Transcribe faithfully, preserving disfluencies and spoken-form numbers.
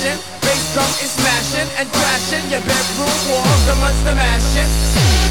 crashing. Bass drum is smashing and crashing your bedroom walls. The monster mashing.